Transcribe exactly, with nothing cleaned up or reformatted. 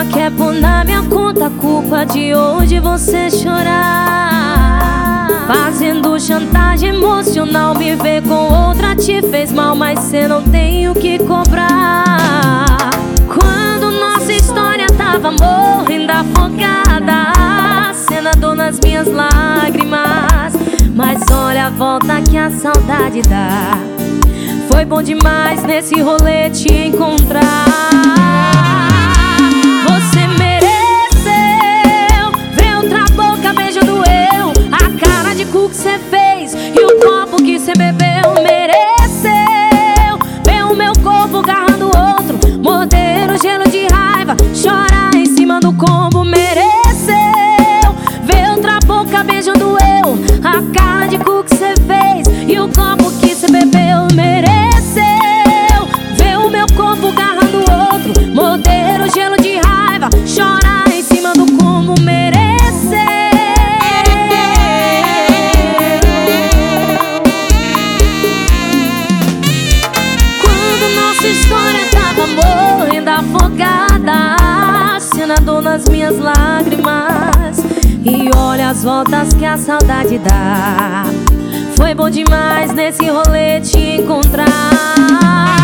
Só quer pôr na minha conta a culpa de hoje você chorar. Fazendo chantagem emocional, me ver com outra te fez mal, mas cê não tem o que cobrar. Quando nossa história tava morrendo afogada, cê nadou nas minhas lágrimas. Mas olha a volta que a saudade dá. Foi bom demais nesse rolê te encontrar. Você mereceu ver outra boca beijando eu, a cara de cu que cê fez e o copo que cê bebeu. Mereceu ver o meu corpo agarrando outro, morder o gelo de raiva, chorar em cima do combo. Mereceu ver outra boca beijando eu, a cara de cu que cê fez e o copo que cê bebeu. Mereceu ver o meu corpo agarrando outro, morder o gelo de raiva, chorar em cima do combo. Mereceu. Quando nossa história tava morrendo afogada, cê nadou nas minhas lágrimas. E olha as voltas que a saudade dá. Foi bom demais nesse rolê te encontrar.